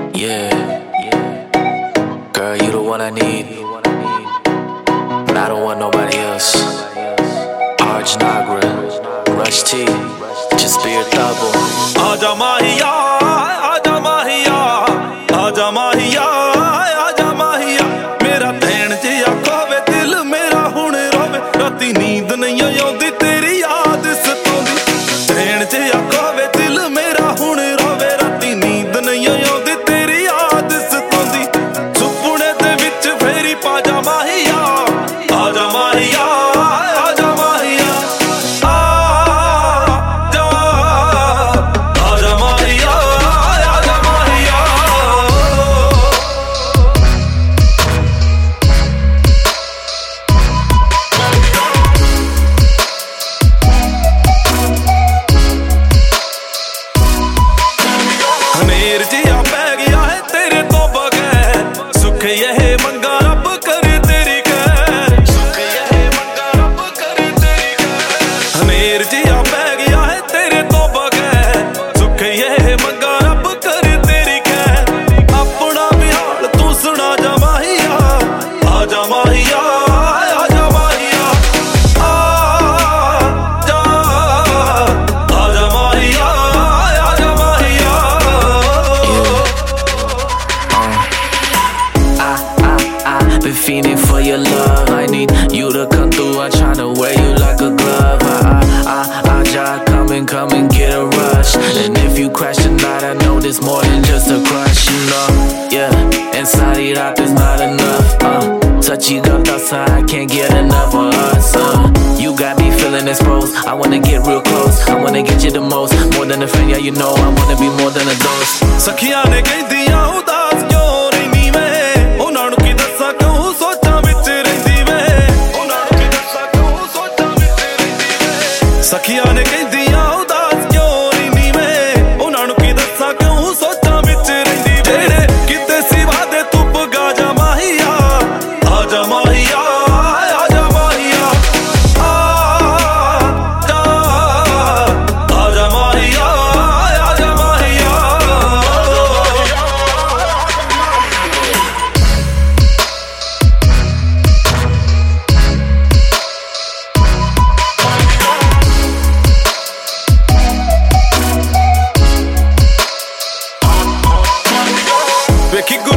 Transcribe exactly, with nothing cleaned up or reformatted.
Yeah, girl, you the one I need, and I don't want nobody else. Arj Nagra, Rush T, Jasbir Thabo. Aaja mahiya, aaja mahiya, aaja mahiya, aaja mahiya. Mera dhੈਣ ਜਿਹਾ ਖੋਵੇ ਦਿਲ ਮੇਰਾ ਹੁਣ ਰੋਵੇ ਰਾਤੀ ਨੀਂਦ ਨਹੀਂ ਆਉਂਦੀ ਤੇਰੀ ਯਾਦ ਸਤਾਉਂਦੀ ਧੈਣ ਜਿਹਾ ਖੋਵੇ ਦਿਲ ਮੇਰਾ ਹੁਣ ਰੋਵੇ ਰਾਤੀ ਨੀਂਦ ਨਹੀਂ ਆਉਂਦੀ ਤੇਰੀ ਯਾਦ ਸਤਾਉਂਦੀ ਸੁਪਨੇ ਦੇ ਵਿੱਚ ਫੇਰੀ ਪਾ ਜਾ ਮਾਹੀਆ ਆਜਾ ਮਾਹੀਆ ਆਜਾ ਮਾਹੀਆ ਆਜਾ ਆਜਾ ਮਾਹੀਆ ਆਜਾ ਮਾਹੀਆ ਹਨੇਰ ਜਿਹਾ ਪੈ ਗਿਆ ਹੈ ਤੇਰੇ ਤੋਂ ਬਗੈਰ ਸੁੱਖ ਇਹ ਮੰਗਾ ਰੱਬ ਕਰੇ ਤੇਰੀ ਖੈਰ ਸੁੱਖ ਇਹ ਮੰਗਾ ਰੱਬ ਕਰੇ ਤੇਰੀ ਖੈਰ ਹਨੇਰ ਜਿਹਾ ਪੈ ਗਿਆ ਹੈ ਤੇਰੇ ਤੋਂ ਬਗੈਰ ਸੁੱਖ ਇਹ ਮੰਗਾ ਰੱਬ ਕਰੇ ਤੇਰੀ ਖੈਰ ਆਪਣਾ ਵੀ ਹਾਲ ਤੂੰ ਸੁਣਾ ਜਾ ਮਾਹੀਆ ਆਜਾ ਮਾਹੀਆ ਆਜਾ ਮਾਹੀਆ ਆਜਾ ਆਜਾ ਮਾਹੀਆ ਆਜਾ ਮਾਹੀਆ Been fiending for your love. I need you to come through. I'm tryna wear you like a glove. I, I, I, I just come and come and get a rush. And if you crash tonight, I know there's more than just a crush, you know. Yeah, inside it out, there's not enough. Uh, touchy got outside, I can't get enough of us. Uh, you got me feeling exposed. I wanna get real close. I wanna get you the most, more than a friend. Yeah, you know I wanna be more than a dose. ਸਖੀਆਂ ਨੇ ਕਹਿੰਦੀਆਂ ਉਦਾਸ ਕਿਉਂ ਰਹਿਨੀ ਵੇ ਉਹਨਾਂ ਨੂੰ ਕੀ ਦੱਸਾਂ ਕਿਉਂ ਸੋਚਾਂ ਵਿੱਚ ਰਹਿੰਦੀ ਵੇ ਉਹਨਾਂ ਨੂੰ ਕੀ ਦੱਸਾਂ ਕਿਉਂ ਸੋਚਾਂ ਵਿੱਚ ਰਹਿੰਦੀ ਵੇ ਸਖੀਆਂ ਨੇ ਕਹਿੰਦੀਆਂ ਉਦਾਸ ਕਿਉਂ ਰਹਿਨੀ ਵੇ ਉਹਨਾਂ ਨੂੰ ਕੀ ਦੱਸਾਂ ਕਿਉਂ ਸੋਚਾਂ ਵਿੱਚ ਰਹਿੰਦੀ ਵੇ ਜਿਹੜੇ ਕਿਤੇ ਸਿਵਾ ਦੇ ਤੂੰ ਪਗਾ ਜਾ ਮਾਹੀਆ ਆਜਾ ਮਾਹੀਆ ਆਜਾ ਮਾਹੀਆ ਆਜਾ ਆਜਾ ਮਾਹੀਆ ਆਜਾ ਮਾਹੀਆ ਵੇਖੀ